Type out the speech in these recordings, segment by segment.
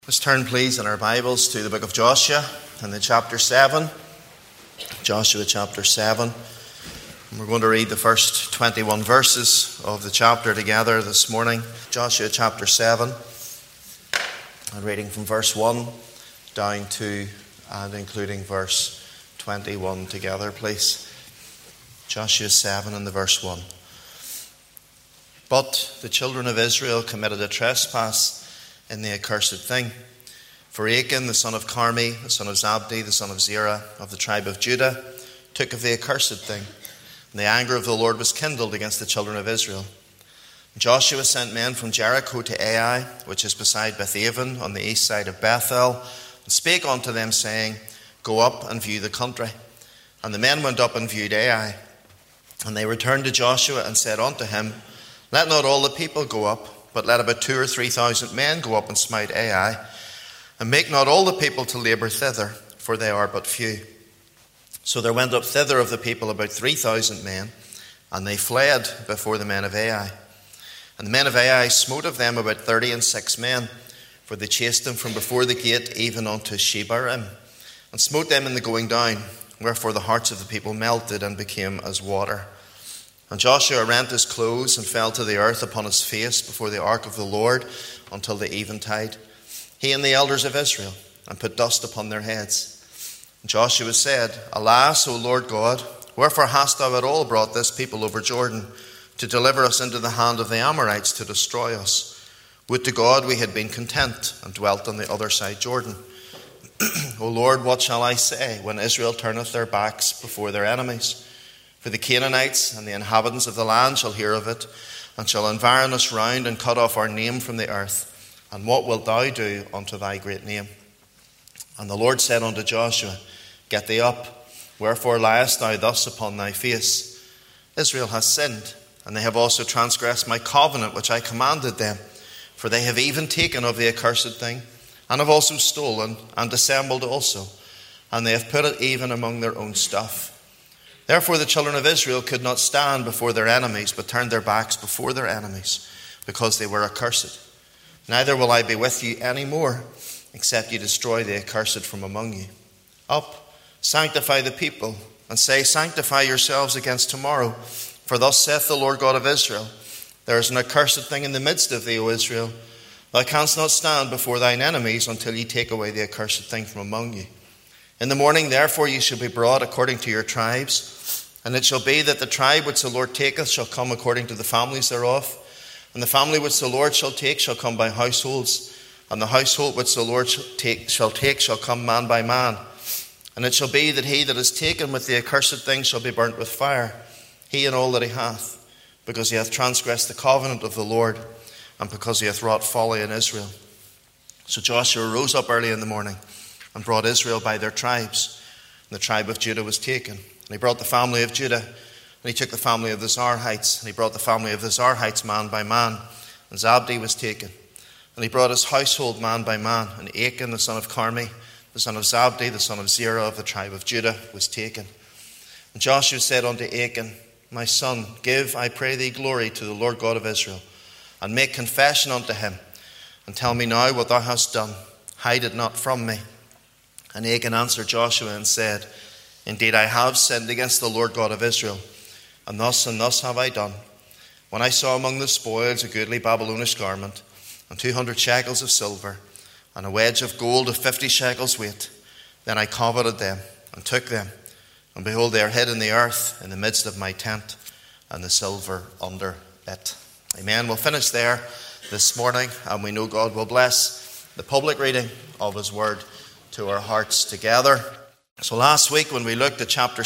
Let's turn, please, in our Bibles to the book of Joshua and the chapter 7. Joshua chapter 7. And we're going to read the first 21 verses of the chapter together this morning. Joshua chapter 7. I'm reading from verse 1 down to and including verse 21 together, please. Joshua 7 and the verse 1. But the children of Israel committed a trespass in the accursed thing. For Achan, the son of Carmi, the son of Zabdi, the son of Zerah, of the tribe of Judah, took of the accursed thing. And the anger of the Lord was kindled against the children of Israel. Joshua sent men from Jericho to Ai, which is beside Bethaven, on the east side of Bethel, and spake unto them, saying, Go up and view the country. And the men went up and viewed Ai. And they returned to Joshua and said unto him, Let not all the people go up, but let about 2,000 or 3,000 men go up and smite Ai, and make not all the people to labour thither, for they are but few. So there went up thither of the people about 3,000 men, and they fled before the men of Ai. And the men of Ai smote of them about 36 men, for they chased them from before the gate even unto Shebarim, and smote them in the going down, wherefore the hearts of the people melted and became as water. And Joshua rent his clothes and fell to the earth upon his face before the ark of the Lord until the eventide, he and the elders of Israel, and put dust upon their heads. And Joshua said, Alas, O Lord God, wherefore hast thou at all brought this people over Jordan, to deliver us into the hand of the Amorites to destroy us? Would to God we had been content and dwelt on the other side Jordan. O Lord, what shall I say when Israel turneth their backs before their enemies? For the Canaanites and the inhabitants of the land shall hear of it, and shall environ us round, and cut off our name from the earth. And what wilt thou do unto thy great name? And the Lord said unto Joshua, Get thee up, wherefore liest thou thus upon thy face? Israel has sinned, and they have also transgressed my covenant which I commanded them. For they have even taken of the accursed thing, and have also stolen, and dissembled also, and they have put it even among their own stuff. Therefore the children of Israel could not stand before their enemies, but turned their backs before their enemies, because they were accursed. Neither will I be with you any more, except you destroy the accursed from among you. Up, sanctify the people, and say, Sanctify yourselves against tomorrow. For thus saith the Lord God of Israel, There is an accursed thing in the midst of thee, O Israel. Thou canst not stand before thine enemies until ye take away the accursed thing from among you. In the morning, therefore, ye shall be brought according to your tribes. And it shall be that the tribe which the Lord taketh shall come according to the families thereof. And the family which the Lord shall take shall come by households. And the household which the Lord shall take shall come man by man. And it shall be that he that is taken with the accursed thing shall be burnt with fire, he and all that he hath, because he hath transgressed the covenant of the Lord, and because he hath wrought folly in Israel. So Joshua rose up early in the morning, and brought Israel by their tribes. And the tribe of Judah was taken. And he brought the family of Judah, and he took the family of the Zarhites, and he brought the family of the Zarhites man by man. And Zabdi was taken. And he brought his household man by man. And Achan, the son of Carmi, the son of Zabdi, the son of Zerah of the tribe of Judah, was taken. And Joshua said unto Achan, My son, give, I pray thee, glory to the Lord God of Israel, and make confession unto him, and tell me now what thou hast done. Hide it not from me. And Achan answered Joshua and said, Indeed, I have sinned against the Lord God of Israel, and thus have I done. When I saw among the spoils a goodly Babylonish garment, and 200 shekels of silver, and a wedge of gold of 50 shekels weight, then I coveted them, and took them. And behold, they are hid in the earth in the midst of my tent, and the silver under it. Amen. We'll finish there this morning, and we know God will bless the public reading of his word to our hearts together. So last week when we looked at chapter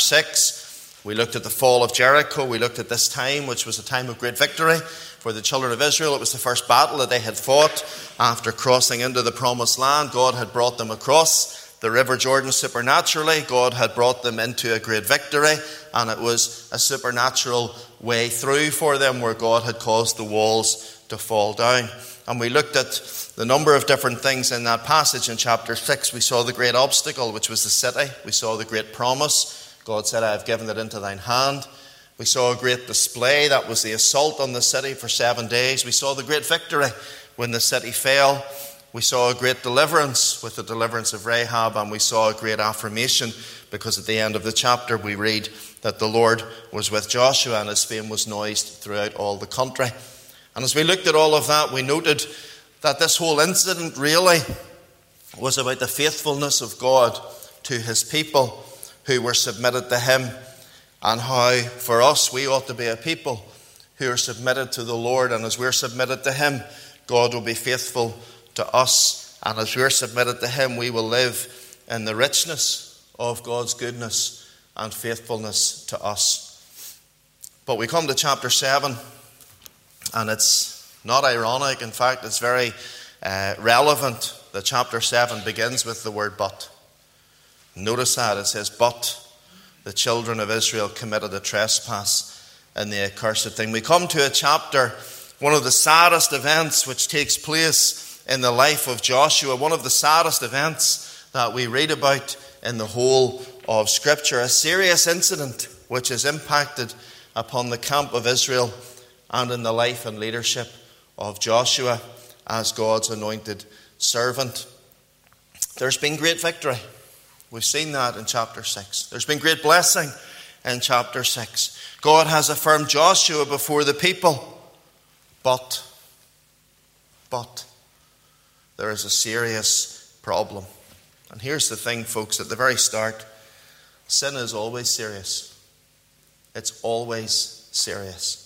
6, we looked at the fall of Jericho. We looked at this time, which was a time of great victory for the children of Israel. It was the first battle that they had fought after crossing into the promised land. God had brought them across the river Jordan supernaturally. God had brought them into a great victory, and it was a supernatural way through for them where God had caused the walls to fall down. And we looked at the number of different things in that passage in chapter 6. We saw the great obstacle, which was the city. We saw the great promise. God said, I have given it into thine hand. We saw a great display. That was the assault on the city for 7 days. We saw the great victory when the city fell. We saw a great deliverance with the deliverance of Rahab, and we saw a great affirmation because at the end of the chapter we read that the Lord was with Joshua and his fame was noised throughout all the country. And as we looked at all of that, we noted that this whole incident really was about the faithfulness of God to his people who were submitted to him, and how for us we ought to be a people who are submitted to the Lord, and as we're submitted to him, God will be faithful to us, and as we're submitted to him, we will live in the richness of God's goodness and faithfulness to us. But we come to chapter 7, and it's not ironic. In fact, it's very relevant that chapter 7 begins with the word but. Notice that it says, but the children of Israel committed a trespass in the accursed thing. We come to a chapter, one of the saddest events which takes place in the life of Joshua, one of the saddest events that we read about in the whole of Scripture, a serious incident which has impacted upon the camp of Israel and in the life and leadership of Joshua as God's anointed servant. There's been great victory. We've seen that in chapter 6. There's been great blessing in chapter 6. God has affirmed Joshua before the people. But there is a serious problem. And here's the thing, folks, at the very start, sin is always serious. It's always serious.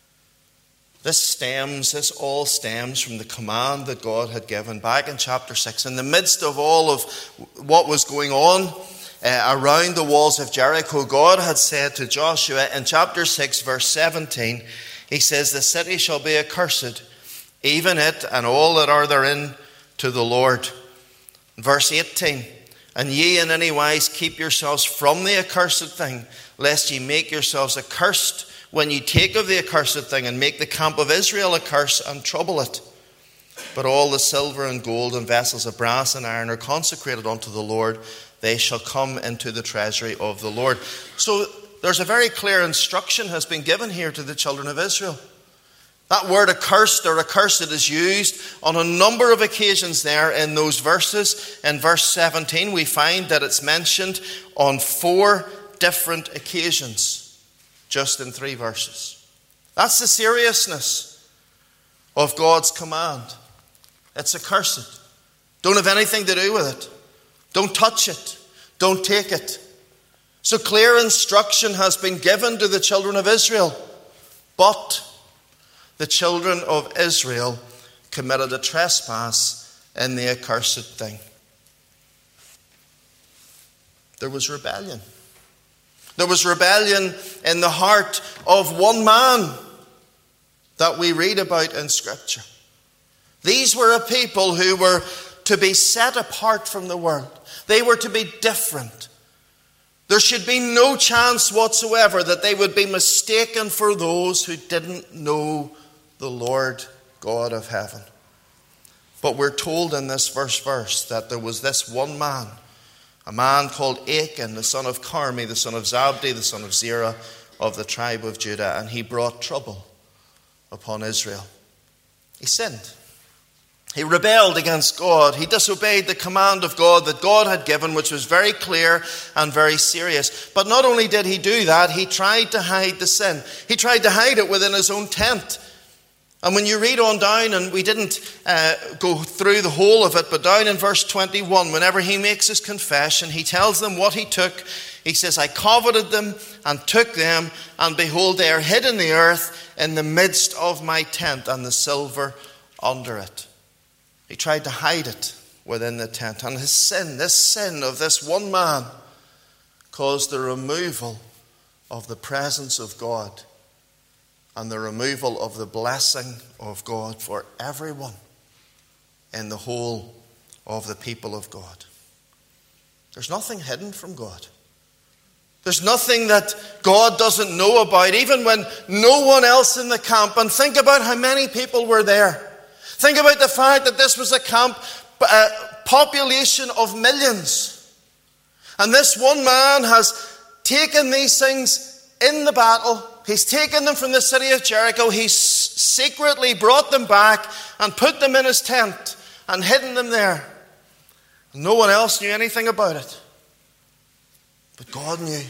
This all stems from the command that God had given back in chapter 6. In the midst of all of what was going on around the walls of Jericho, God had said to Joshua in chapter 6, verse 17, he says, the city shall be accursed, even it and all that are therein, to the Lord. Verse 18, and ye in any wise keep yourselves from the accursed thing, lest ye make yourselves accursed when ye take of the accursed thing, and make the camp of Israel a curse and trouble it. But all the silver and gold and vessels of brass and iron are consecrated unto the Lord. They shall come into the treasury of the Lord. So there's a very clear instruction has been given here to the children of Israel. That word accursed or accursed is used on a number of occasions there in those verses. In verse 17 we find that it's mentioned on 4 different occasions. Just in 3 verses. That's the seriousness of God's command. It's accursed. Don't have anything to do with it. Don't touch it. Don't take it. So clear instruction has been given to the children of Israel. But the children of Israel committed a trespass in the accursed thing. There was rebellion. There was rebellion in the heart of one man that we read about in Scripture. These were a people who were to be set apart from the world. They were to be different. There should be no chance whatsoever that they would be mistaken for those who didn't know the Lord God of heaven. But we're told in this first verse that there was this one man, a man called Achan, the son of Carmi, the son of Zabdi, the son of Zerah, of the tribe of Judah, and he brought trouble upon Israel. He sinned. He rebelled against God. He disobeyed the command of God that God had given, which was very clear and very serious. But not only did he do that, he tried to hide the sin. He tried to hide it within his own tent. And when you read on down, and we didn't go through the whole of it, but down in verse 21, whenever he makes his confession, he tells them what he took. He says, I coveted them and took them, and behold, they are hid in the earth in the midst of my tent, and the silver under it. He tried to hide it within the tent. And his sin, this sin of this one man, caused the removal of the presence of God and the removal of the blessing of God for everyone in the whole of the people of God. There's nothing hidden from God. There's nothing that God doesn't know about, even when no one else in the camp. And think about how many people were there. Think about the fact that this was a camp, a population of millions. And this one man has taken these things in the battle. He's taken them from the city of Jericho. He's secretly brought them back and put them in his tent. and hidden them there. No one else knew anything about it. But God knew.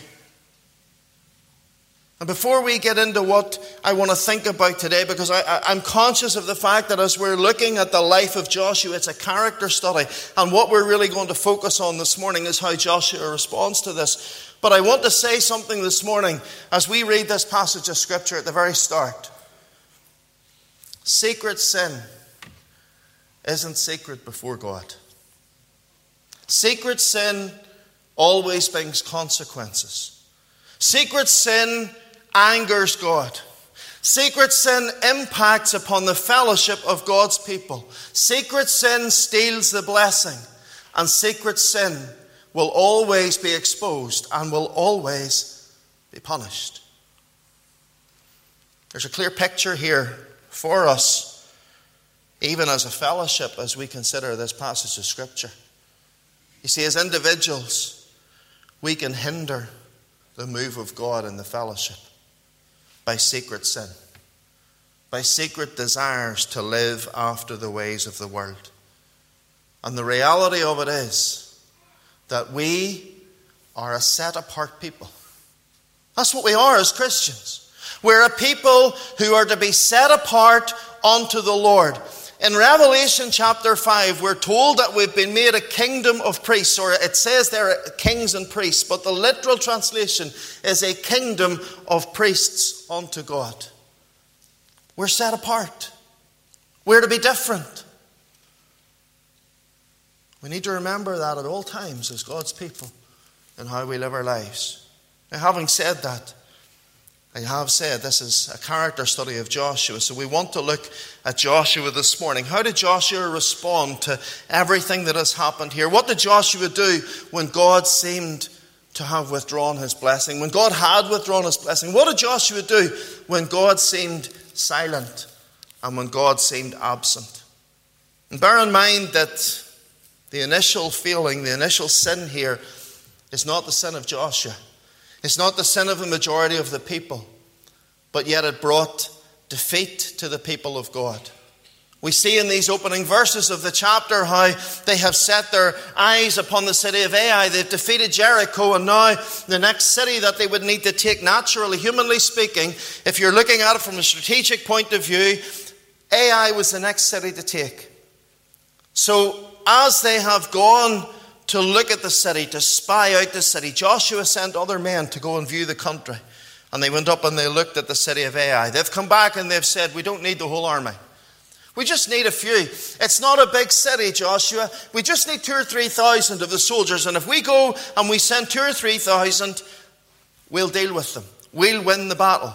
And before we get into what I want to think about today, because I'm conscious of the fact that as we're looking at the life of Joshua, it's a character study. And what we're really going to focus on this morning is how Joshua responds to this. But I want to say something this morning as we read this passage of Scripture at the very start. Secret sin isn't secret before God. Secret sin always brings consequences. Secret sin angers God. Secret sin impacts upon the fellowship of God's people. Secret sin steals the blessing. And secret sin will always be exposed and will always be punished. There's a clear picture here for us, even as a fellowship, as we consider this passage of Scripture. You see, as individuals, we can hinder the move of God in the fellowship by secret sin, by secret desires to live after the ways of the world. And the reality of it is that we are a set-apart people. That's what we are as Christians. We're a people who are to be set apart unto the Lord. In Revelation chapter 5, we're told that we've been made a kingdom of priests, or it says there kings and priests, but the literal translation is a kingdom of priests unto God. We're set apart. We're to be different. We need to remember that at all times as God's people and how we live our lives. Now, having said that, I have said this is a character study of Joshua, so we want to look at Joshua this morning. How did Joshua respond to everything that has happened here? What did Joshua do when God seemed to have withdrawn his blessing? When God had withdrawn his blessing? What did Joshua do when God seemed silent and when God seemed absent? And bear in mind that the initial feeling, the initial sin here is not the sin of Joshua. It's not the sin of the majority of the people, but yet it brought defeat to the people of God. We see in these opening verses of the chapter how they have set their eyes upon the city of Ai. They've defeated Jericho, and now the next city that they would need to take naturally, humanly speaking, if you're looking at it from a strategic point of view, Ai was the next city to take. So as they have gone to look at the city, to spy out the city, Joshua sent other men to go and view the country. And they went up and they looked at the city of Ai. They've come back and they've said, we don't need the whole army. We just need a few. It's not a big city, Joshua. We just need 2,000 or 3,000 of the soldiers. And if we go and we send 2,000 or 3,000, we'll deal with them. We'll win the battle.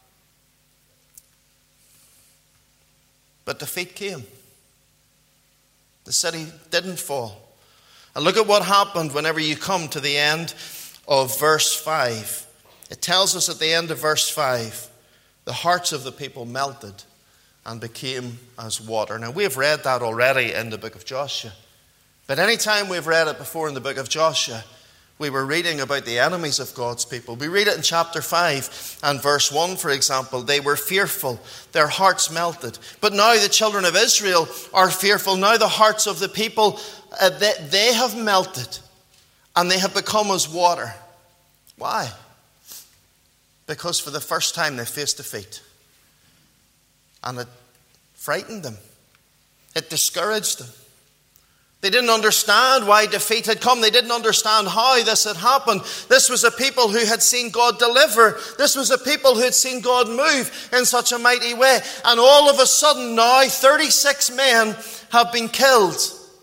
But defeat came. The city didn't fall. And look at what happened whenever you come to the end of verse 5. It tells us at the end of verse 5, the hearts of the people melted and became as water. Now, we have read that already in the book of Joshua. But any time we've read it before in the book of Joshua, we were reading about the enemies of God's people. We read it in chapter 5 and verse 1, for example. They were fearful. Their hearts melted. But now the children of Israel are fearful. Now the hearts of the people, they have melted and they have become as water. Why? Because for the first time they faced defeat. And it frightened them. It discouraged them. They didn't understand why defeat had come. They didn't understand how this had happened. This was a people who had seen God deliver. This was a people who had seen God move in such a mighty way. And all of a sudden now 36 men have been killed.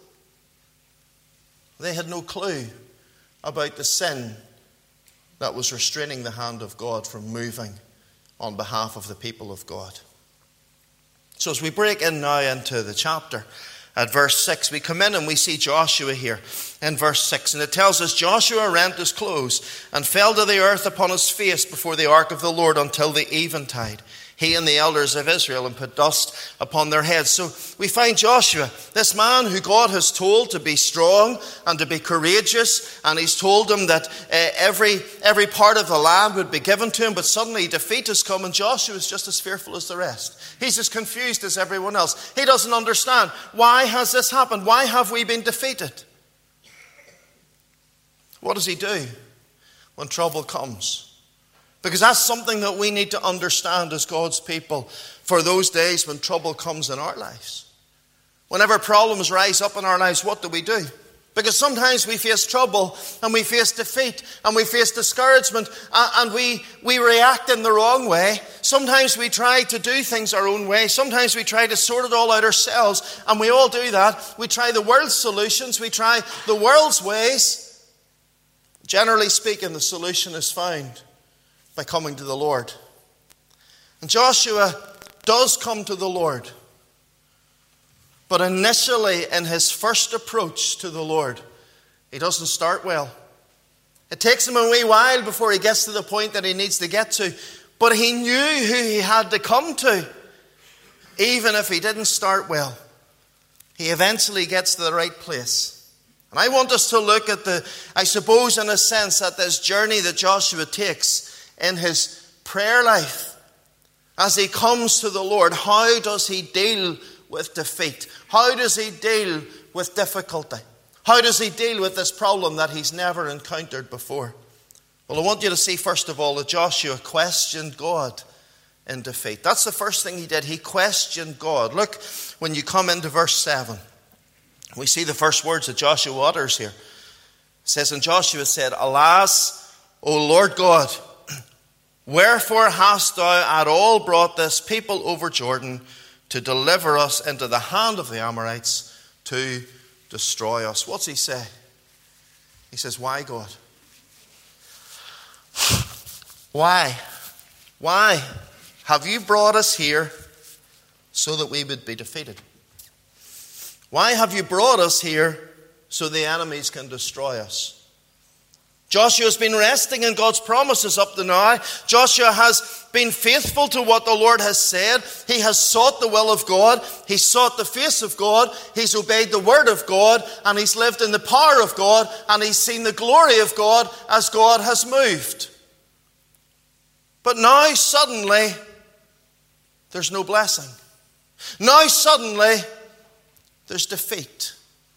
They had no clue about the sin that was restraining the hand of God from moving on behalf of the people of God. So as we break in now into the chapter, at verse 6, we come in and we see Joshua here in verse 6. And it tells us, Joshua rent his clothes and fell to the earth upon his face before the ark of the Lord until the eventide. he and the elders of Israel, and put dust upon their heads. So we find Joshua, this man who God has told to be strong and to be courageous, and he's told him that every part of the land would be given to him, but suddenly defeat has come, and Joshua is just as fearful as the rest. He's as confused as everyone else. He doesn't understand. Why has this happened? Why have we been defeated? What does he do when trouble comes? Because that's something that we need to understand as God's people for those days when trouble comes in our lives. Whenever problems rise up in our lives, what do? Because sometimes we face trouble and we face defeat and we face discouragement and we react in the wrong way. Sometimes we try to do things our own way. Sometimes we try to sort it all out ourselves, and we all do that. We try the world's solutions. We try the world's ways. Generally speaking, the solution is found by coming to the Lord. And Joshua does come to the Lord. But initially, in his first approach to the Lord, he doesn't start well. It takes him a wee while before he gets to the point that he needs to get to. But he knew who he had to come to, even if he didn't start well. He eventually gets to the right place. And I want us to look at I suppose in a sense, at this journey that Joshua takes in his prayer life. As he comes to the Lord, how does he deal with defeat? How does he deal with difficulty? How does he deal with this problem that he's never encountered before? Well, I want you to see, first of all, that Joshua questioned God in defeat. That's the first thing he did. He questioned God. Look, when you come into verse 7, we see the first words that Joshua utters here. It says, and Joshua said, Alas, O Lord God, wherefore hast thou at all brought this people over Jordan to deliver us into the hand of the Amorites to destroy us? What's he say? He says, why, God? Why? Why have you brought us here so that we would be defeated? Why have you brought us here so the enemies can destroy us? Joshua's been resting in God's promises up to now. Joshua has been faithful to what the Lord has said. He has sought the will of God. He's sought the face of God. He's obeyed the word of God. And he's lived in the power of God. And he's seen the glory of God as God has moved. But now suddenly, there's no blessing. Now suddenly, there's defeat.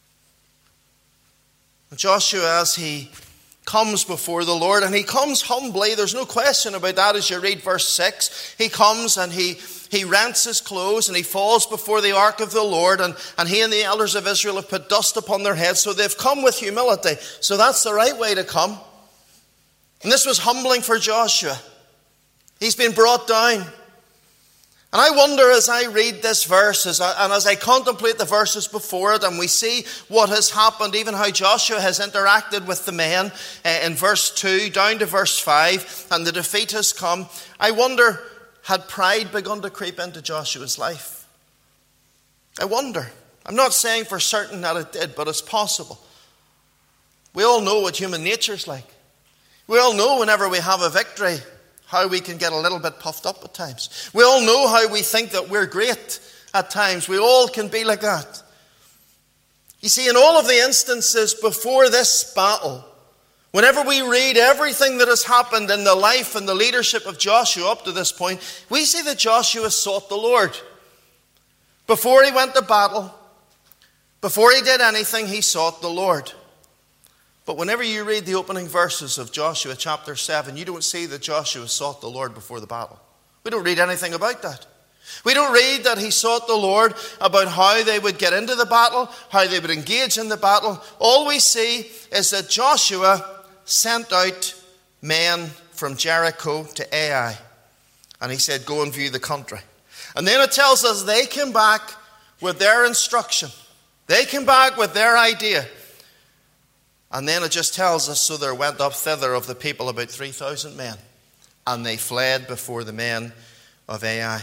And Joshua, as he comes before the Lord, and he comes humbly, there's no question about that as you read verse 6. He comes and he rents his clothes and he falls before the ark of the Lord, and he and the elders of Israel have put dust upon their heads, so they've come with humility. So that's the right way to come. And this was humbling for Joshua. He's been brought down. And I wonder, as I read this verse, and as I contemplate the verses before it, and we see what has happened, even how Joshua has interacted with the men in verse 2 down to verse 5, and the defeat has come, I wonder, had pride begun to creep into Joshua's life? I wonder. I'm not saying for certain that it did, but it's possible. We all know what human nature's like. We all know whenever we have a victory, how we can get a little bit puffed up at times. We all know how we think that we're great at times. We all can be like that. You see, in all of the instances before this battle, whenever we read everything that has happened in the life and the leadership of Joshua up to this point, we see that Joshua sought the Lord. Before he went to battle, before he did anything, he sought the Lord. But whenever you read the opening verses of Joshua chapter 7, you don't see that Joshua sought the Lord before the battle. We don't read anything about that. We don't read that he sought the Lord about how they would get into the battle, how they would engage in the battle. All we see is that Joshua sent out men from Jericho to Ai. And he said, go and view the country. And then it tells us they came back with their instruction. They came back with their idea. And then it just tells us, so there went up thither of the people about 3,000 men, and they fled before the men of Ai.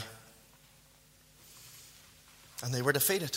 And they were defeated.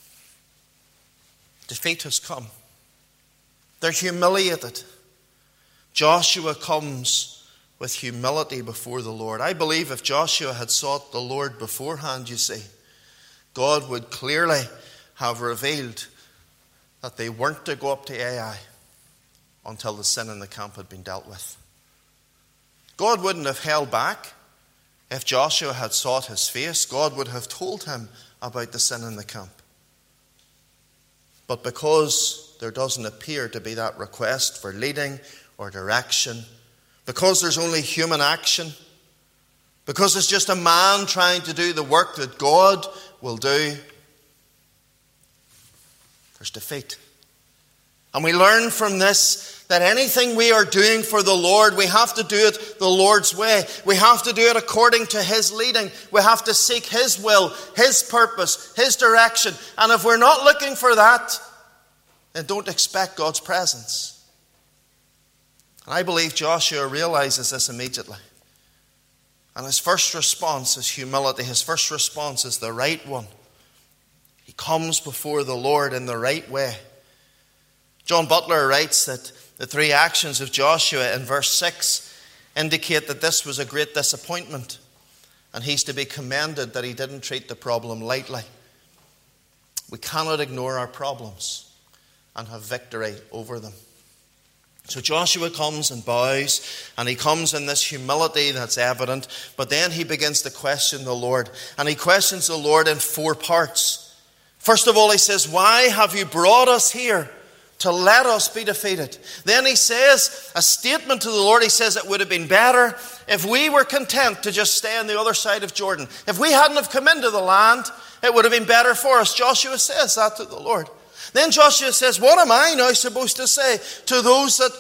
Defeat has come. They're humiliated. Joshua comes with humility before the Lord. I believe if Joshua had sought the Lord beforehand, you see, God would clearly have revealed that they weren't to go up to Ai until the sin in the camp had been dealt with. God wouldn't have held back. If Joshua had sought his face, God would have told him about the sin in the camp. But because there doesn't appear to be that request for leading or direction, because there's only human action, because it's just a man trying to do the work that God will do, there's defeat. And we learn from this that anything we are doing for the Lord, we have to do it the Lord's way. We have to do it according to His leading. We have to seek His will, His purpose, His direction. And if we're not looking for that, then don't expect God's presence. And I believe Joshua realizes this immediately. And his first response is humility. His first response is the right one. He comes before the Lord in the right way. John Butler writes that the three actions of Joshua in verse 6 indicate that this was a great disappointment, and he's to be commended that he didn't treat the problem lightly. We cannot ignore our problems and have victory over them. So Joshua comes and bows, and he comes in this humility that's evident, but then he begins to question the Lord, and he questions the Lord in 4 parts. First of all, he says, "Why have you brought us here to let us be defeated?" Then he says a statement to the Lord. He says it would have been better if we were content to just stay on the other side of Jordan. If we hadn't have come into the land, it would have been better for us. Joshua says that to the Lord. Then Joshua says, "What am I now supposed to say to those that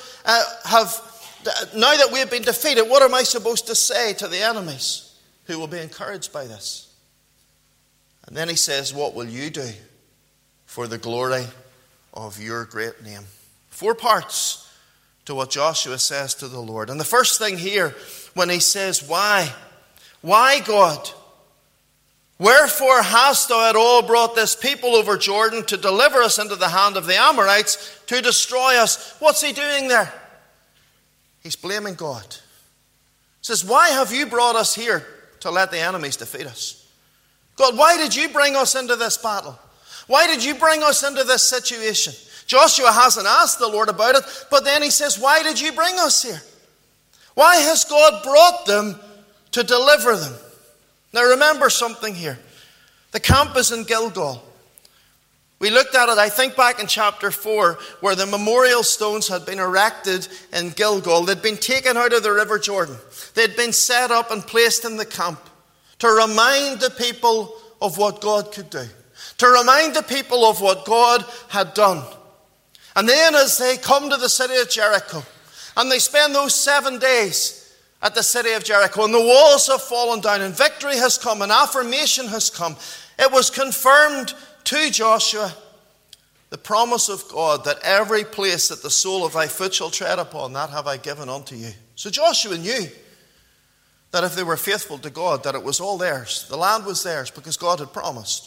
now that we have been defeated, what am I supposed to say to the enemies who will be encouraged by this?" And then he says, "What will you do for the glory of your great name?" 4 parts to what Joshua says to the Lord. And the first thing here, when he says, "Why? Why, God? Wherefore hast thou at all brought this people over Jordan to deliver us into the hand of the Amorites to destroy us?" What's he doing there? He's blaming God. He says, "Why have you brought us here to let the enemies defeat us? God, why did you bring us into this battle? Why did you bring us into this situation?" Joshua hasn't asked the Lord about it, but then he says, "Why did you bring us here? Why has God brought them to deliver them?" Now remember something here. The camp is in Gilgal. We looked at it, I think, back in chapter 4, where the memorial stones had been erected in Gilgal. They'd been taken out of the River Jordan. They'd been set up and placed in the camp to remind the people of what God could do, to remind the people of what God had done. And then as they come to the city of Jericho, and they spend those 7 days at the city of Jericho, and the walls have fallen down, and victory has come, and affirmation has come, it was confirmed to Joshua the promise of God that every place that the sole of thy foot shall tread upon, that have I given unto you. So Joshua knew that if they were faithful to God, that it was all theirs. The land was theirs because God had promised.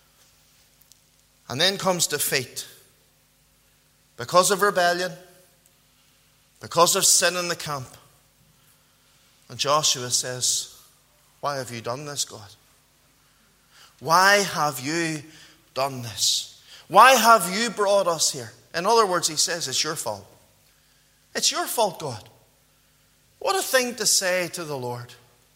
And then comes defeat. Because of rebellion, because of sin in the camp. And Joshua says, "Why have you done this, God? Why have you done this? Why have you brought us here?" In other words, he says, it's your fault. It's your fault, God. What a thing to say to the Lord.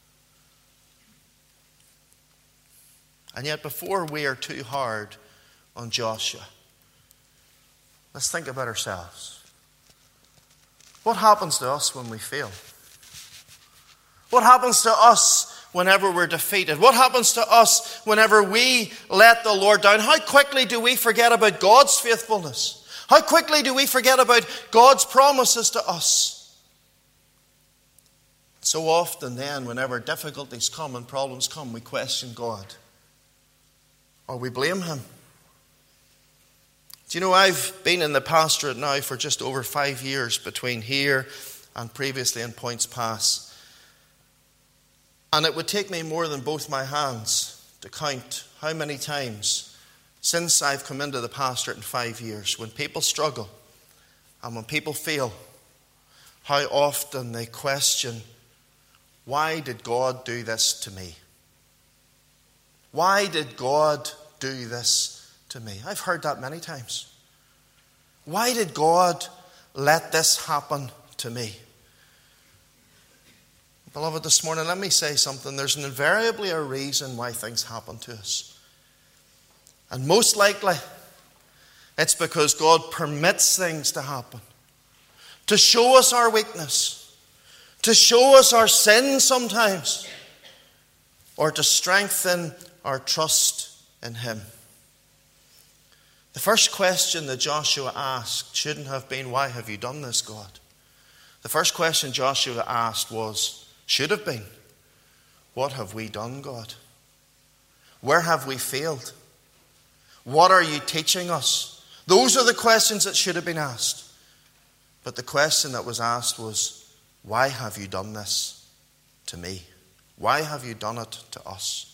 And yet, before we are too hard on Joshua, let's think about ourselves. What happens to us when we fail? What happens to us whenever we're defeated? What happens to us whenever we let the Lord down? How quickly do we forget about God's faithfulness? How quickly do we forget about God's promises to us? So often then, whenever difficulties come and problems come, we question God. Or we blame Him. Do you know, I've been in the pastorate now for just over 5 years, between here and previously in Points Pass. And it would take me more than both my hands to count how many times since I've come into the pastorate in 5 years, when people struggle and when people fail, how often they question why did God do this to me? Why did God do this to me? I've heard that many times. Why did God let this happen to me? Beloved, this morning, let me say something. There's invariably a reason why things happen to us. And most likely, it's because God permits things to happen. To show us our weakness. To show us our sin sometimes. Or to strengthen our trust in Him. The first question that Joshua asked shouldn't have been, why have you done this, God? The first question Joshua asked should have been, what have we done, God? Where have we failed? What are you teaching us? Those are the questions that should have been asked. But the question that was asked was, why have you done this to me? Why have you done it to us?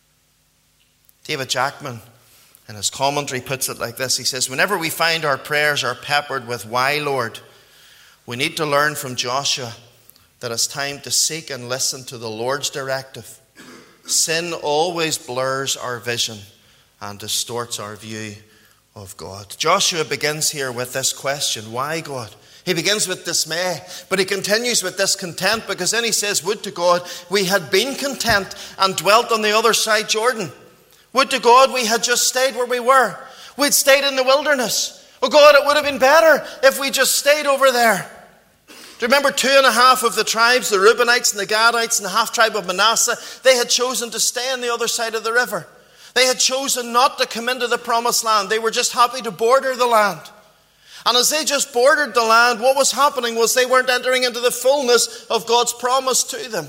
David Jackman, in his commentary, puts it like this. He says, whenever we find our prayers are peppered with why, Lord, we need to learn from Joshua that it's time to seek and listen to the Lord's directive. Sin always blurs our vision and distorts our view of God. Joshua begins here with this question, why, God? He begins with dismay, but he continues with discontent, because then he says, would to God we had been content and dwelt on the other side Jordan. Would to God we had just stayed where we were. We'd stayed in the wilderness. Oh God, it would have been better if we just stayed over there. Do you remember 2.5 of the tribes, the Reubenites and the Gadites and the half-tribe of Manasseh, they had chosen to stay on the other side of the river. They had chosen not to come into the promised land. They were just happy to border the land. And as they just bordered the land, what was happening was they weren't entering into the fullness of God's promise to them.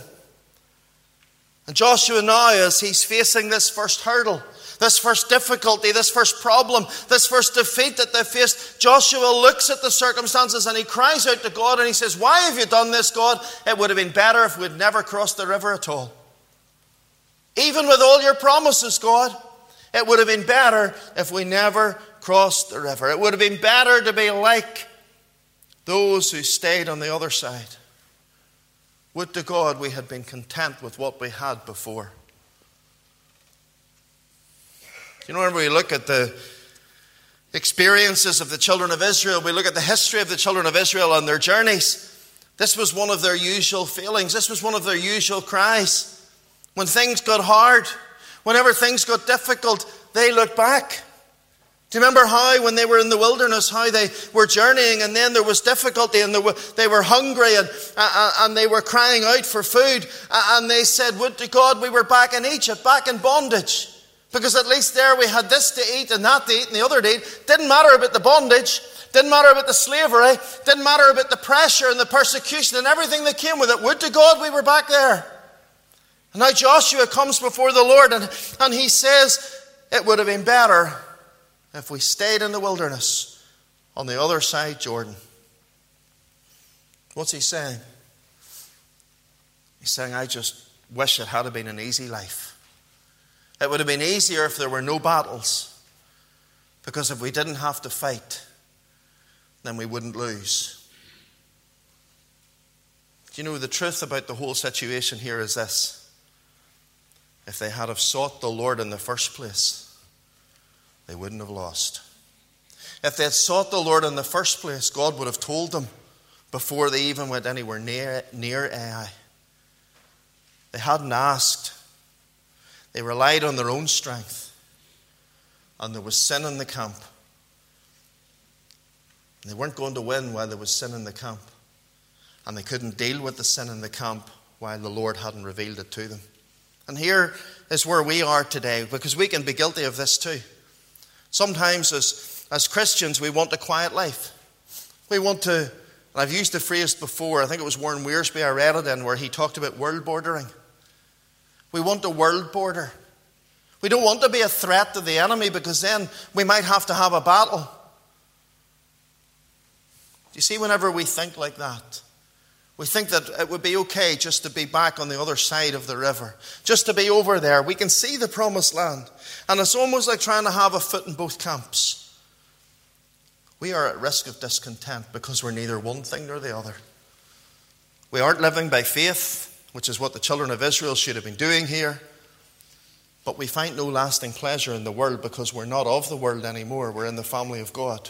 And Joshua now, as he's facing this first hurdle, this first difficulty, this first problem, this first defeat that they faced, Joshua looks at the circumstances and he cries out to God and he says, why have you done this, God? It would have been better if we'd never crossed the river at all. Even with all your promises, God, it would have been better if we never crossed the river. It would have been better to be like those who stayed on the other side. Would to God we had been content with what we had before. You know, when we look at the experiences of the children of Israel, we look at the history of the children of Israel and their journeys, this was one of their usual feelings. This was one of their usual cries. When things got hard, whenever things got difficult, they looked back. Do you remember how, when they were in the wilderness, how they were journeying and then there was difficulty and they were hungry and they were crying out for food, and they said, would to God we were back in Egypt, back in bondage. Because at least there we had this to eat and that to eat and the other to eat. Didn't matter about the bondage, didn't matter about the slavery, didn't matter about the pressure and the persecution and everything that came with it. Would to God we were back there. And now Joshua comes before the Lord and he says, it would have been better if we stayed in the wilderness on the other side Jordan. What's he saying? He's saying, I just wish it had been an easy life. It would have been easier if there were no battles. Because if we didn't have to fight, then we wouldn't lose. Do you know, the truth about the whole situation here is this. If they had have sought the Lord in the first place, they wouldn't have lost. If they had sought the Lord in the first place, God would have told them before they even went anywhere near Ai. They hadn't asked. They relied on their own strength. And there was sin in the camp. And they weren't going to win while there was sin in the camp. And they couldn't deal with the sin in the camp while the Lord hadn't revealed it to them. And here is where we are today, because we can be guilty of this too. Sometimes as Christians, we want a quiet life. We want to, and I've used the phrase before, I think it was Warren Wiersbe I read it in, where he talked about world bordering. We want a world border. We don't want to be a threat to the enemy, because then we might have to have a battle. Do you see, whenever we think like that, we think that it would be okay just to be back on the other side of the river, just to be over there. We can see the promised land. And it's almost like trying to have a foot in both camps. We are at risk of discontent because we're neither one thing nor the other. We aren't living by faith. which is what the children of Israel should have been doing here. But we find no lasting pleasure in the world because we're not of the world anymore. We're in the family of God.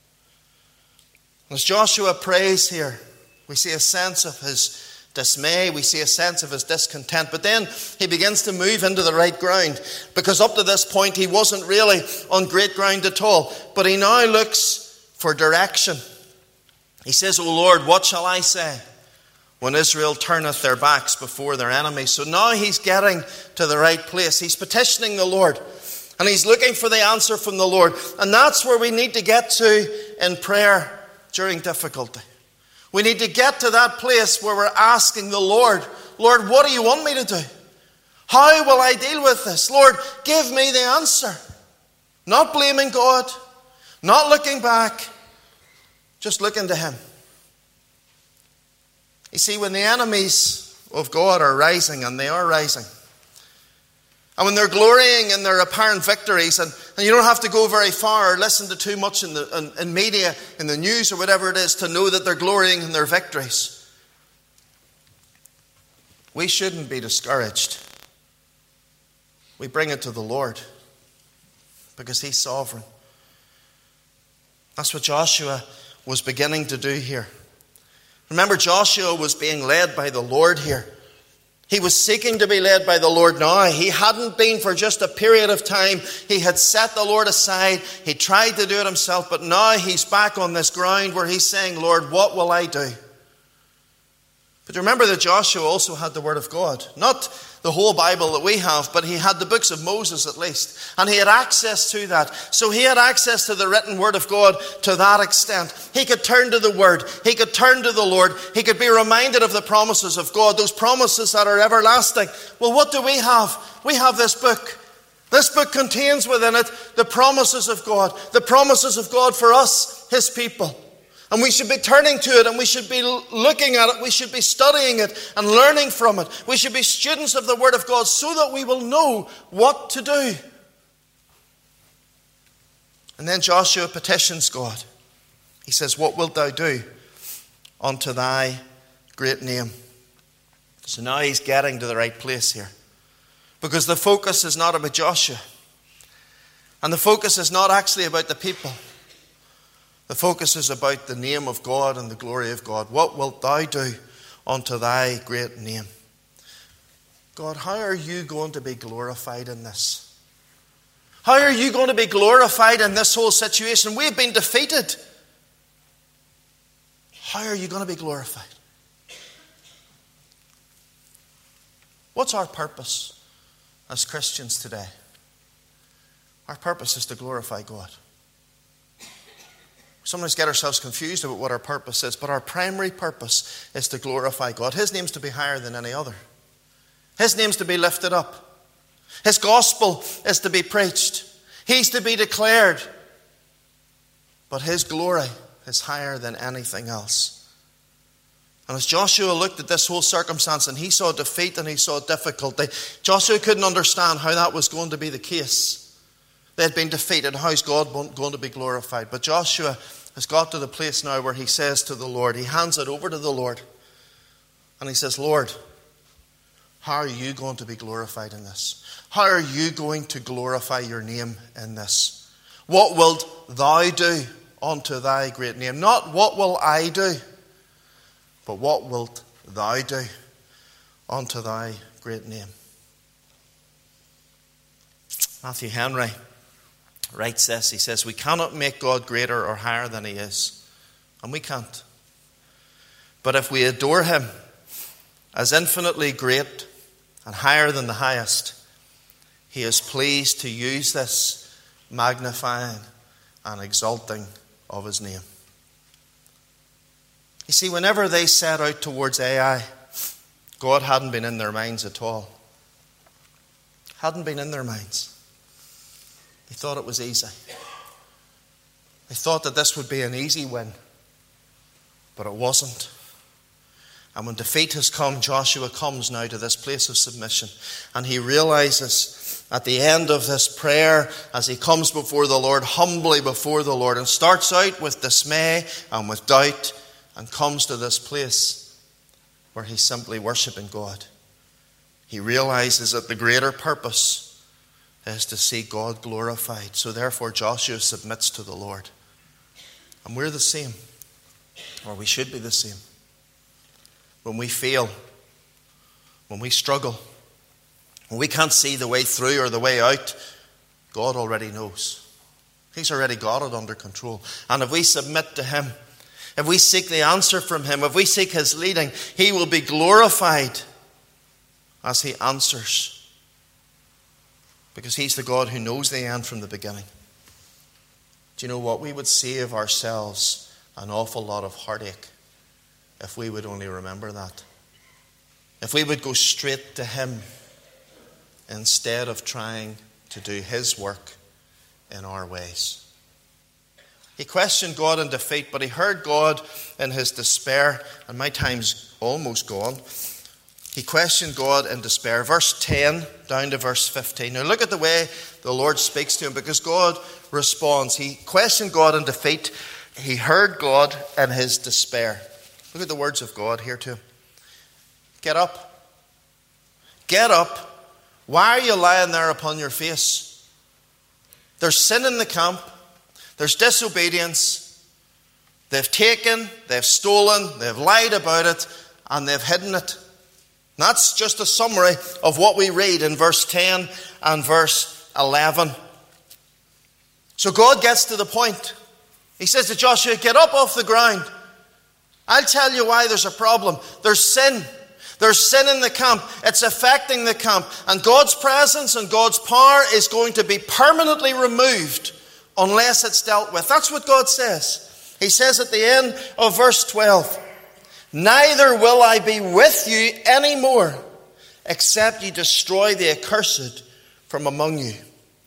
As Joshua prays here, we see a sense of his dismay. We see a sense of his discontent. But then he begins to move into the right ground, because up to this point he wasn't really on great ground at all. But he now looks for direction. He says, O Lord, what shall I say when Israel turneth their backs before their enemies? So now he's getting to the right place. He's petitioning the Lord, and he's looking for the answer from the Lord. And that's where we need to get to in prayer during difficulty. We need to get to that place where we're asking the Lord, Lord, what do you want me to do? How will I deal with this? Lord, give me the answer. Not blaming God, not looking back, just looking to Him. You see, when the enemies of God are rising, and they are rising, and when they're glorying in their apparent victories, and you don't have to go very far or listen to too much in media, in the news or whatever it is, to know that they're glorying in their victories, we shouldn't be discouraged. We bring it to the Lord, because He's sovereign. That's what Joshua was beginning to do here. Remember, Joshua was being led by the Lord here. He was seeking to be led by the Lord now. He hadn't been for just a period of time. He had set the Lord aside. He tried to do it himself, but now he's back on this ground where he's saying, Lord, what will I do? But remember that Joshua also had the Word of God. Not the whole Bible that we have, but he had the books of Moses at least. And he had access to that. So he had access to the written Word of God to that extent. He could turn to the Word. He could turn to the Lord. He could be reminded of the promises of God, those promises that are everlasting. Well, what do we have? We have this book. This book contains within it the promises of God. The promises of God for us, His people. And we should be turning to it, and we should be looking at it. We should be studying it and learning from it. We should be students of the Word of God so that we will know what to do. And then Joshua petitions God. He says, what wilt thou do unto thy great name? So now he's getting to the right place here. Because the focus is not about Joshua. And the focus is not actually about the people. The focus is about the name of God and the glory of God. What wilt thou do unto thy great name? God, how are you going to be glorified in this? How are you going to be glorified in this whole situation? We've been defeated. How are you going to be glorified? What's our purpose as Christians today? Our purpose is to glorify God. Sometimes get ourselves confused about what our purpose is, but our primary purpose is to glorify God. His name's to be higher than any other. His name's to be lifted up. His gospel is to be preached. He's to be declared. But His glory is higher than anything else. And as Joshua looked at this whole circumstance, and he saw defeat and he saw difficulty, Joshua couldn't understand how that was going to be the case. They had been defeated. How's God going to be glorified? But Joshua has got to the place now where he says to the Lord, he hands it over to the Lord, and he says, Lord, how are you going to be glorified in this? How are you going to glorify your name in this? What wilt thou do unto thy great name? Not what will I do, but what wilt thou do unto thy great name? Matthew Henry writes this. He says, we cannot make God greater or higher than He is. And we can't. But if we adore Him as infinitely great and higher than the highest, He is pleased to use this magnifying and exalting of His name. You see, whenever they set out towards Ai, God hadn't been in their minds at all. Hadn't been in their minds. They thought it was easy. They thought that this would be an easy win. But it wasn't. And when defeat has come, Joshua comes now to this place of submission. And he realizes at the end of this prayer, as he comes before the Lord, humbly before the Lord, and starts out with dismay and with doubt, and comes to this place where he's simply worshiping God. He realizes that the greater purpose is to see God glorified. So therefore Joshua submits to the Lord. And we're the same, or we should be the same. When we fail, when we struggle, when we can't see the way through or the way out, God already knows. He's already got it under control. And if we submit to him, if we seek the answer from him, if we seek his leading, he will be glorified as he answers. Because he's the God who knows the end from the beginning. Do you know what? We would save ourselves an awful lot of heartache if we would only remember that. If we would go straight to him instead of trying to do his work in our ways. He questioned God in defeat, but he heard God in his despair. And my time's almost gone. He questioned God in despair. Verse 10 down to verse 15. Now look at the way the Lord speaks to him, because God responds. He questioned God in defeat. He heard God in his despair. Look at the words of God here to him. Get up. Get up. Why are you lying there upon your face? There's sin in the camp. There's disobedience. They've taken, they've stolen, they've lied about it, and they've hidden it. That's just a summary of what we read in verse 10 and verse 11. So God gets to the point. He says to Joshua, get up off the ground. I'll tell you why there's a problem. There's sin. There's sin in the camp. It's affecting the camp. And God's presence and God's power is going to be permanently removed unless it's dealt with. That's what God says. He says at the end of verse 12, neither will I be with you anymore, except you destroy the accursed from among you.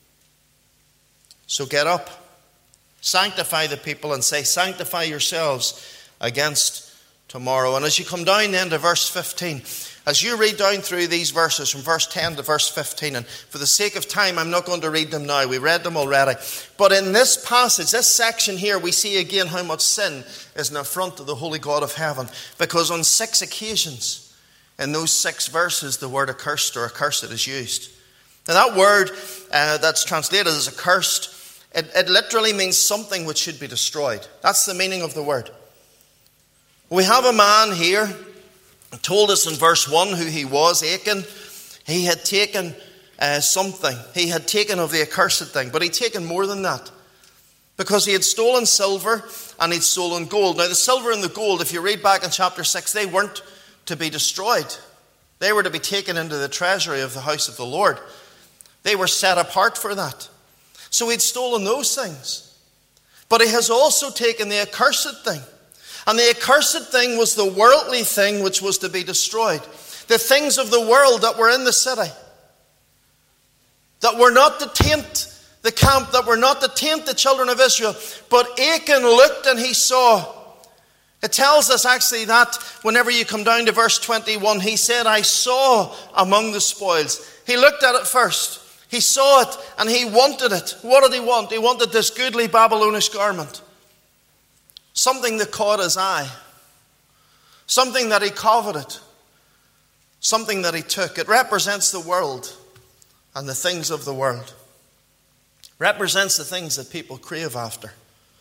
So get up, sanctify the people, and say, sanctify yourselves against tomorrow. And as you come down then to verse 15, as you read down through these verses from verse 10 to verse 15, and for the sake of time, I'm not going to read them now. We read them already. But in this passage, this section here, we see again how much sin is an affront to the holy God of heaven. Because on 6 occasions, in those 6 verses, the word accursed or accursed is used. Now that word that's translated as accursed, it literally means something which should be destroyed. That's the meaning of the word. We have a man here, told us in verse 1 who he was, Achan. He had taken something. He had taken of the accursed thing, but he'd taken more than that. Because he had stolen silver and he'd stolen gold. Now the silver and the gold, if you read back in chapter 6, they weren't to be destroyed. They were to be taken into the treasury of the house of the Lord. They were set apart for that. So he'd stolen those things. But he has also taken the accursed thing. And the accursed thing was the worldly thing which was to be destroyed. The things of the world that were in the city. That were not to taint the camp, that were not to taint the children of Israel. But Achan looked and he saw. It tells us actually that whenever you come down to verse 21, he said, I saw among the spoils. He looked at it first. He saw it and he wanted it. What did he want? He wanted this goodly Babylonish garment. Something that caught his eye. Something that he coveted. Something that he took. It represents the world and the things of the world. Represents the things that people crave after.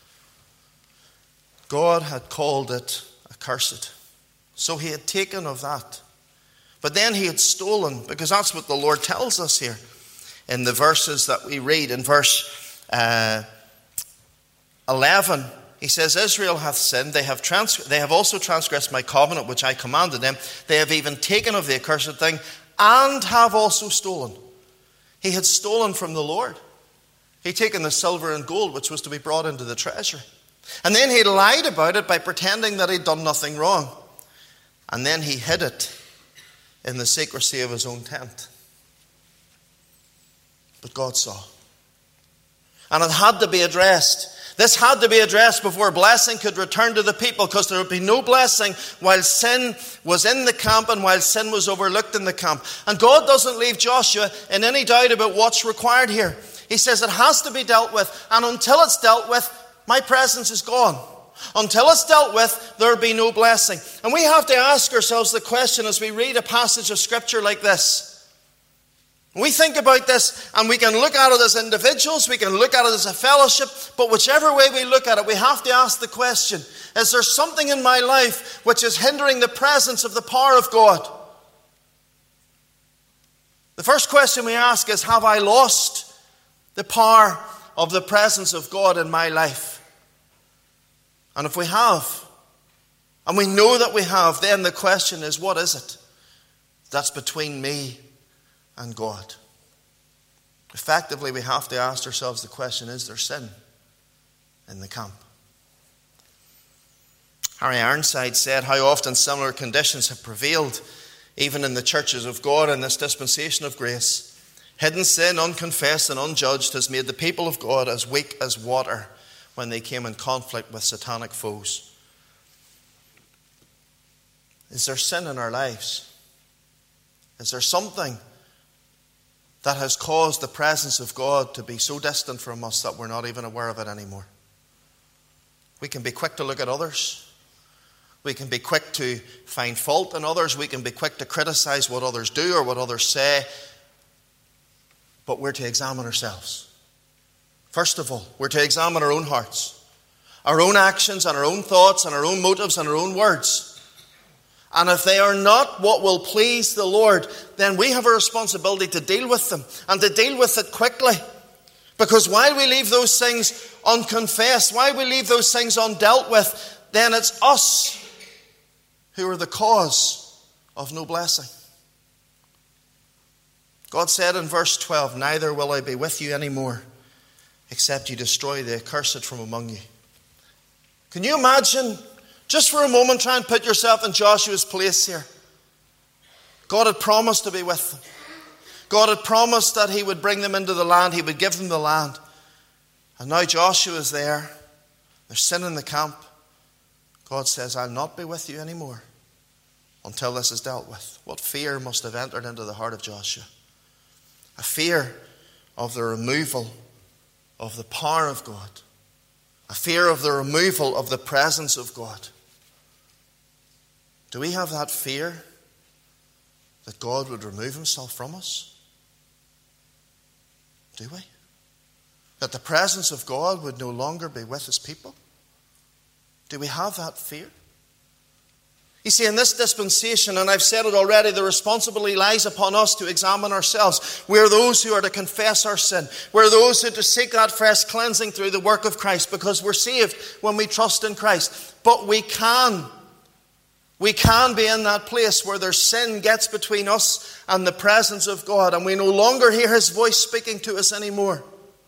God had called it accursed. So he had taken of that. But then he had stolen, because that's what the Lord tells us here in the verses that we read. In verse 11, he says, Israel hath sinned. They have also transgressed my covenant which I commanded them. They have even taken of the accursed thing and have also stolen. He had stolen from the Lord. He'd taken the silver and gold which was to be brought into the treasury. And then he lied about it by pretending that he'd done nothing wrong. And then he hid it in the secrecy of his own tent. But God saw. And it had to be addressed. This had to be addressed before blessing could return to the people, because there would be no blessing while sin was in the camp and while sin was overlooked in the camp. And God doesn't leave Joshua in any doubt about what's required here. He says it has to be dealt with, and until it's dealt with, my presence is gone. Until it's dealt with, there'll be no blessing. And we have to ask ourselves the question as we read a passage of Scripture like this. We think about this and we can look at it as individuals, we can look at it as a fellowship, but whichever way we look at it, we have to ask the question, is there something in my life which is hindering the presence of the power of God? The first question we ask is, have I lost the power of the presence of God in my life? And if we have, and we know that we have, then the question is, what is it that's between me and God? Effectively, we have to ask ourselves the question, is there sin in the camp? Harry Ironside said how often similar conditions have prevailed, even in the churches of God in this dispensation of grace. Hidden sin, unconfessed and unjudged, has made the people of God as weak as water when they came in conflict with satanic foes. Is there sin in our lives? Is there something that has caused the presence of God to be so distant from us that we're not even aware of it anymore? We can be quick to look at others. We can be quick to find fault in others. We can be quick to criticize what others do or what others say. But we're to examine ourselves. First of all, we're to examine our own hearts, our own actions and our own thoughts and our own motives and our own words. And if they are not what will please the Lord, then we have a responsibility to deal with them and to deal with it quickly. Because while we leave those things unconfessed, while we leave those things undealt with, then it's us who are the cause of no blessing. God said in verse 12, neither will I be with you anymore, except you destroy the accursed from among you. Can you imagine, just for a moment, try and put yourself in Joshua's place here. God had promised to be with them. God had promised that he would bring them into the land. He would give them the land. And now Joshua is there. There's sin in the camp. God says, I'll not be with you anymore until this is dealt with. What fear must have entered into the heart of Joshua? A fear of the removal of the power of God. A fear of the removal of the presence of God. Do we have that fear that God would remove himself from us? Do we? That the presence of God would no longer be with his people? Do we have that fear? You see, in this dispensation, and I've said it already, the responsibility lies upon us to examine ourselves. We're those who are to confess our sin. We're those who are to seek that fresh cleansing through the work of Christ, because we're saved when we trust in Christ. But we can be in that place where their sin gets between us and the presence of God, and we no longer hear his voice speaking to us anymore.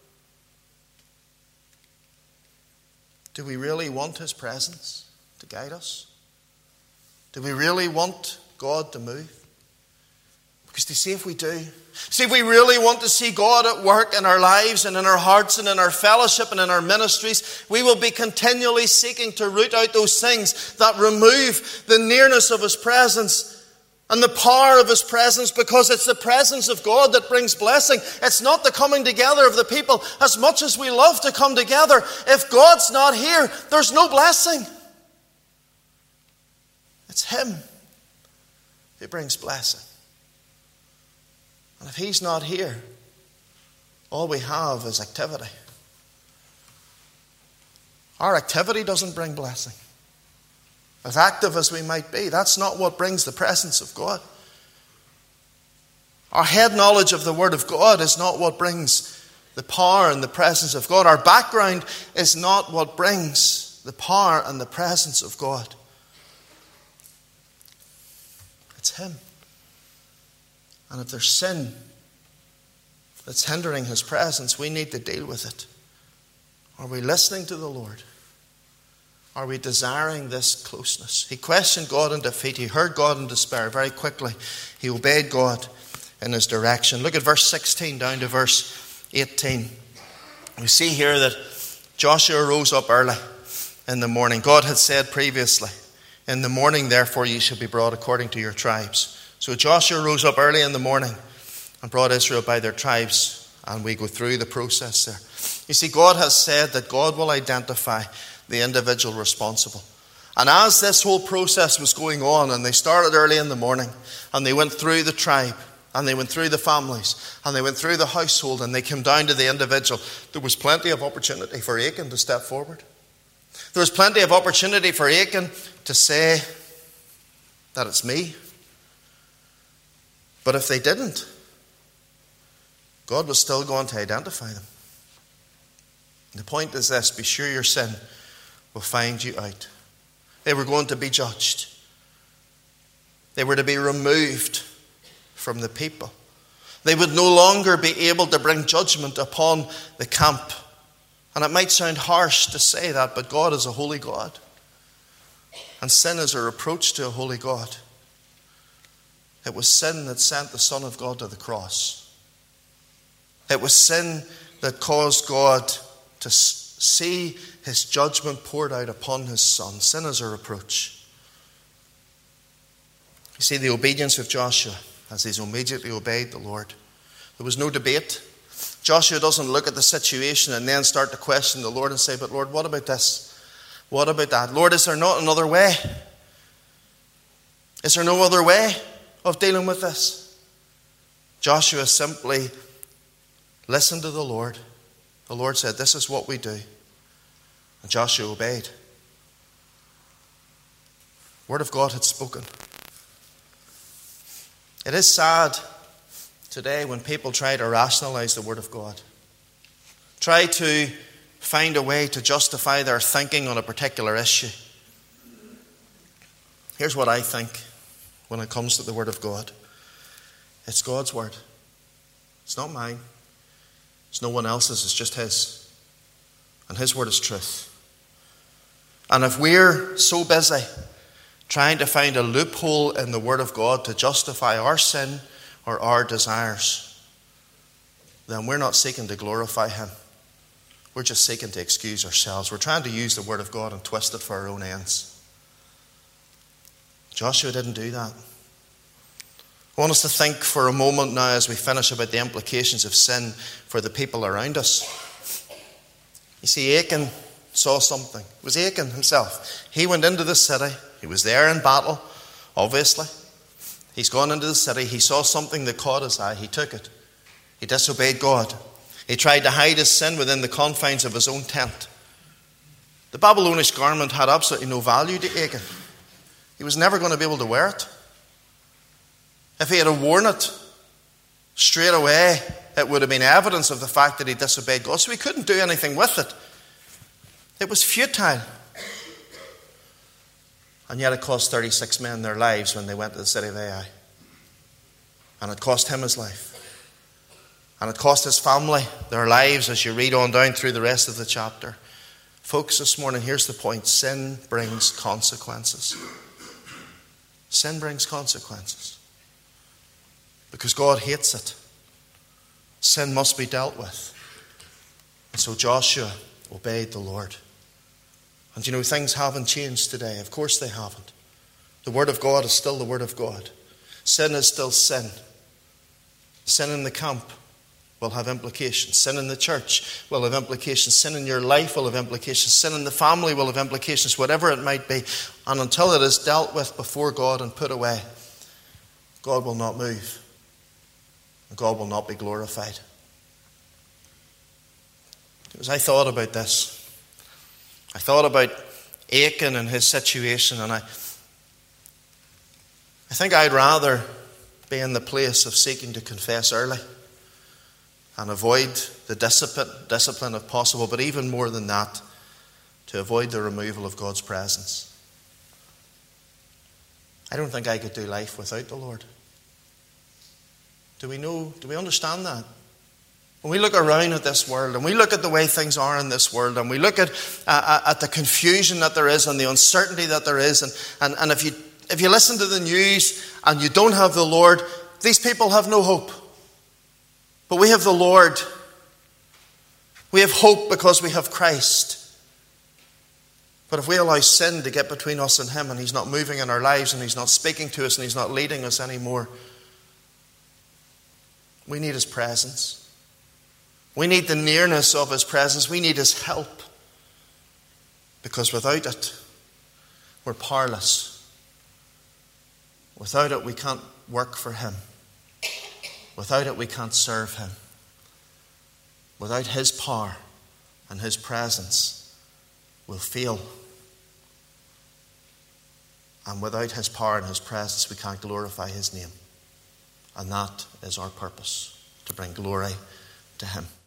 Do we really want his presence to guide us? Do we really want God to move? Because you see, if we do, if we really want to see God at work in our lives and in our hearts and in our fellowship and in our ministries, we will be continually seeking to root out those things that remove the nearness of his presence and the power of his presence, because it's the presence of God that brings blessing. It's not the coming together of the people. As much as we love to come together, if God's not here, there's no blessing. It's him who brings blessing. And if he's not here, all we have is activity. Our activity doesn't bring blessing. As active as we might be, that's not what brings the presence of God. Our head knowledge of the Word of God is not what brings the power and the presence of God. Our background is not what brings the power and the presence of God. It's him. And if there's sin that's hindering his presence, we need to deal with it. Are we listening to the Lord? Are we desiring this closeness? He questioned God in defeat. He heard God in despair. Very quickly, he obeyed God in his direction. Look at verse 16 down to verse 18. We see here that Joshua rose up early in the morning. God had said previously, in the morning, therefore, ye shall be brought according to your tribes. So Joshua rose up early in the morning and brought Israel by their tribes. And we go through the process there. You see, God has said that God will identify the individual responsible. And as this whole process was going on, and they started early in the morning, and they went through the tribe, and they went through the families, and they went through the household, and they came down to the individual, there was plenty of opportunity for Achan to step forward. There was plenty of opportunity for Achan to say that it's me. But if they didn't, God was still going to identify them. The point is this: be sure your sin will find you out. They were going to be judged. They were to be removed from the people. They would no longer be able to bring judgment upon the camp. And it might sound harsh to say that, but God is a holy God. And sin is a reproach to a holy God. It was sin that sent the Son of God to the cross. It was sin that caused God to see his judgment poured out upon his Son. Sin is a reproach. You see, the obedience of Joshua, as he's immediately obeyed the Lord. There was no debate. Joshua doesn't look at the situation and then start to question the Lord and say, but Lord, what about this? What about that? Lord, is there not another way? Is there no other way of dealing with this? Joshua simply listened to the Lord. The Lord said, this is what we do. And Joshua obeyed. The word of God had spoken. It is sad today when people try to rationalize the word of God. Try to find a way to justify their thinking on a particular issue. Here's what I think when it comes to the word of God. It's God's word. It's not mine. It's no one else's. It's just his. And his word is truth. And if we're so busy trying to find a loophole in the word of God to justify our sin or our desires, then we're not seeking to glorify him. We're just seeking to excuse ourselves. We're trying to use the word of God and twist it for our own ends. Joshua didn't do that. I want us to think for a moment now as we finish about the implications of sin for the people around us. You see, Achan saw something. It was Achan himself. He went into the city. He was there in battle, obviously. He's gone into the city. He saw something that caught his eye. He took it. He disobeyed God. He tried to hide his sin within the confines of his own tent. The Babylonish garment had absolutely no value to Achan. He was never going to be able to wear it. If he had worn it straight away, it would have been evidence of the fact that he disobeyed God. So he couldn't do anything with it. It was futile. And yet it cost 36 men their lives when they went to the city of Ai. And it cost him his life. And it cost his family their lives as you read on down through the rest of the chapter. Folks, this morning, here's the point. Sin brings consequences. Sin brings consequences. Because God hates it. Sin must be dealt with. And so Joshua obeyed the Lord. And you know, things haven't changed today. Of course they haven't. The word of God is still the word of God. Sin is still sin. Sin in the camp will have implications. Sin in the church will have implications. Sin in your life will have implications. Sin in the family will have implications, whatever it might be. And until it is dealt with before God and put away, God will not move. And God will not be glorified. As I thought about this, I thought about Achan and his situation, and I think I'd rather be in the place of seeking to confess early and avoid the discipline if possible, but even more than that, to avoid the removal of God's presence. I don't think I could do life without the Lord. Do we understand that? When we look around at this world and we look at the way things are in this world and we look at the confusion that there is and the uncertainty that there is, and if you listen to the news and you don't have the Lord, these people have no hope. But we have the Lord. We have hope because we have Christ. But if we allow sin to get between us and him and he's not moving in our lives and he's not speaking to us and he's not leading us anymore, we need his presence. We need the nearness of his presence. We need his help. Because without it, we're powerless. Without it, we can't work for him. Without it, we can't serve him. Without his power and his presence, we'll fail. And without his power and his presence, we can't glorify his name. And that is our purpose, to bring glory to him.